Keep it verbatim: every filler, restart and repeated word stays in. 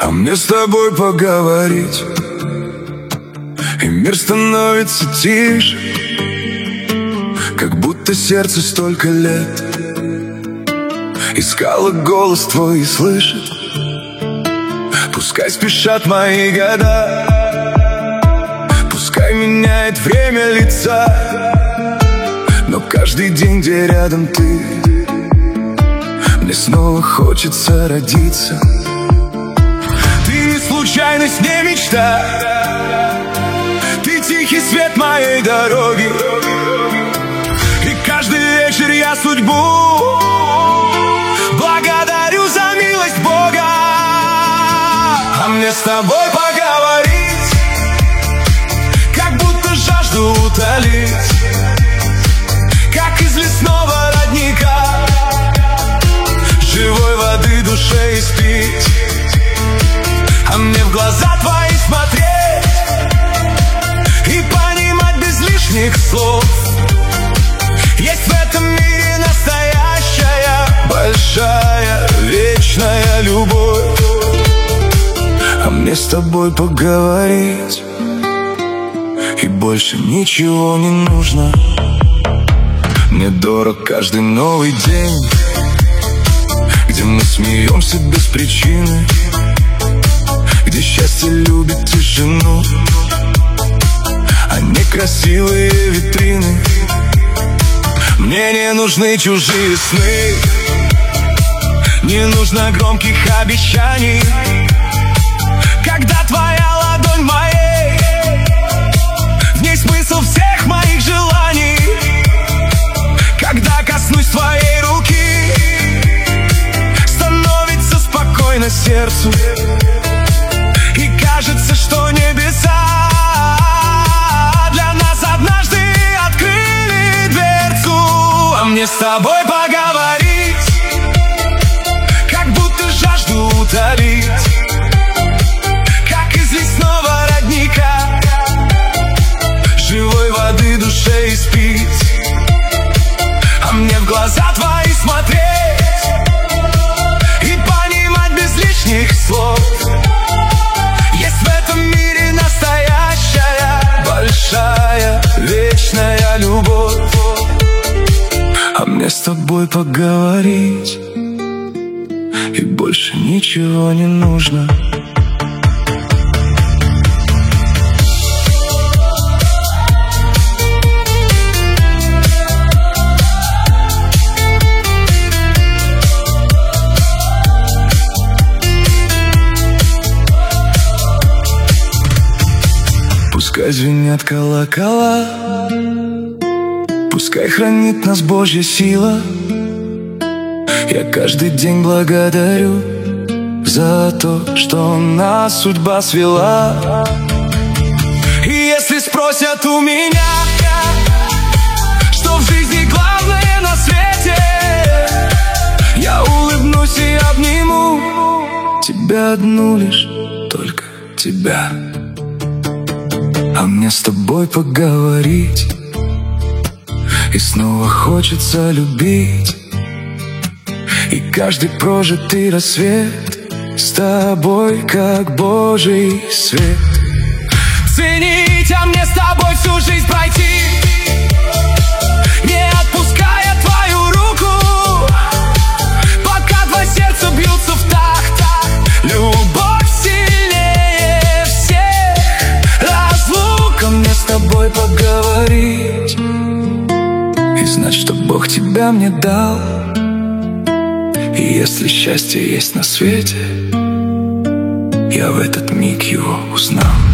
А мне с тобой поговорить, и мир становится тише, как будто сердце столько лет искало голос твой и слышит. Пускай спешат мои года, пускай меняет время лица, но каждый день, где рядом ты, мне снова хочется родиться. Ты не случайность, не мечта, ты тихий свет моей дороги, и каждый вечер я судьбу благодарю за милость Бога. А мне с тобой поговорить, как будто жажду утолить, как из лесного родника, живой воды душе испить. А мне в глаза твои смотреть и понимать без лишних слов: есть в этом мире настоящая, большая, вечная любовь. А мне с тобой поговорить, и больше ничего не нужно. Мне дорог каждый новый день, где мы смеемся без причины, где счастье любит тишину, а не красивые витрины. Мне не нужны чужие сны, не нужно громких обещаний, когда твоя ладонь моей, в ней смысл всех моих желаний. Когда коснусь твоей руки, становится спокойно сердцу, и кажется, что небеса для нас однажды открыли дверцу. А мне с тобой поговорить, как будто жажду утолить, как из лесного родника, живой воды душе испить. А мне в глаза твои смотреть и понимать без лишних слов: есть в этом мире настоящая, большая, вечная любовь. А мне с тобой поговорить, и больше ничего не нужно. Пускай звенят колокола, пускай хранит нас Божья сила. Я каждый день благодарю за то, что нас судьба свела. И если спросят у меня, что в жизни главное на свете, я улыбнусь и обниму тебя одну лишь, только тебя. А мне с тобой поговорить, и снова хочется любить, и каждый прожитый рассвет с тобой как Божий свет. Ценить, а мне с тобой всю жизнь пройти, не отпуская твою руку, пока два сердца бьются в такт. Любовь сильнее всех разлук. А мне с тобой поговорить и знать, что Бог тебя мне дал. И если счастье есть на свете, я в этот миг его узнал.